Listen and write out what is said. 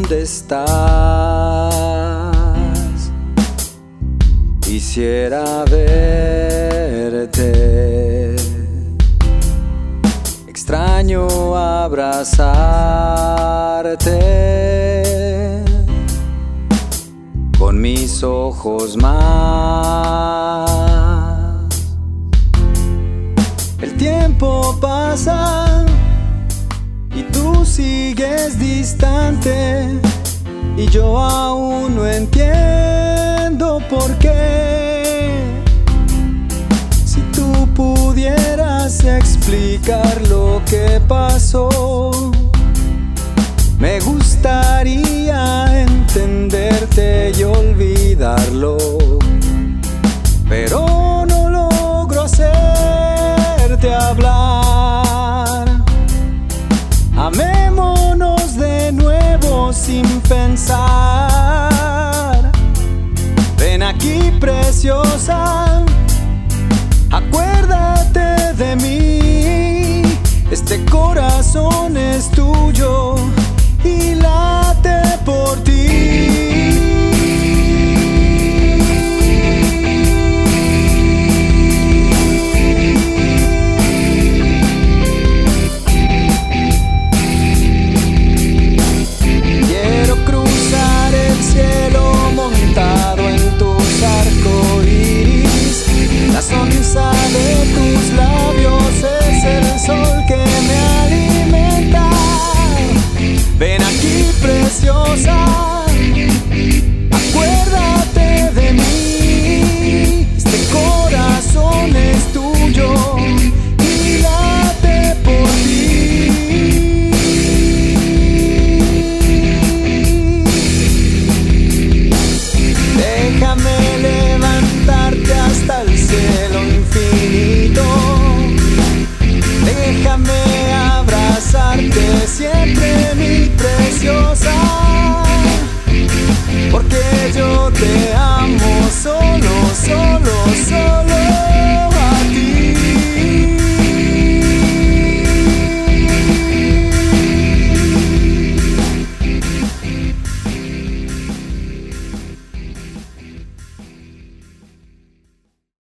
¿dónde estás? Quisiera verte, extraño abrazarte con mis ojos más. El tiempo pasa y tú sigues distante, y yo aún no entiendo por qué. Si tú pudieras explicar lo que pasó, me gustaría entenderte y olvidarlo, pero no logro hacerte hablar. Amémonos de nuevo sin pensar. Ven aquí, preciosa, acuérdate de mí. Este corazón es tuyo y late por ti. La sonrisa de tus labios es el sol que me alimenta. Ven aquí, preciosa,